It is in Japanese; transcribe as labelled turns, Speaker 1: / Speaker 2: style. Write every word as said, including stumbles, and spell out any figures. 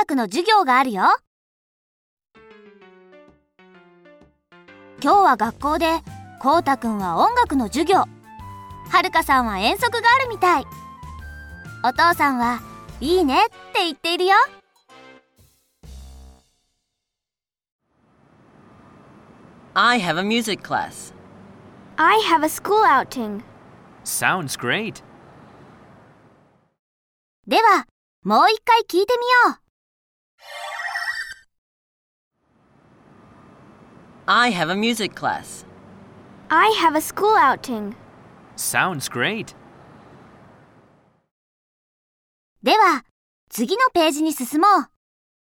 Speaker 1: 楽の授業があるよ。今日は学校でこうたくんは音楽の授業、はるかさんは遠足があるみたい。お父さんはいいねって言っているよ。
Speaker 2: I have a music class.
Speaker 3: I have a school outing.
Speaker 4: Sounds great.
Speaker 1: ではもう一回聞いてみよう。
Speaker 2: I have a music class.
Speaker 3: I have a school outing.
Speaker 4: Sounds great.
Speaker 1: では次のページに進もう。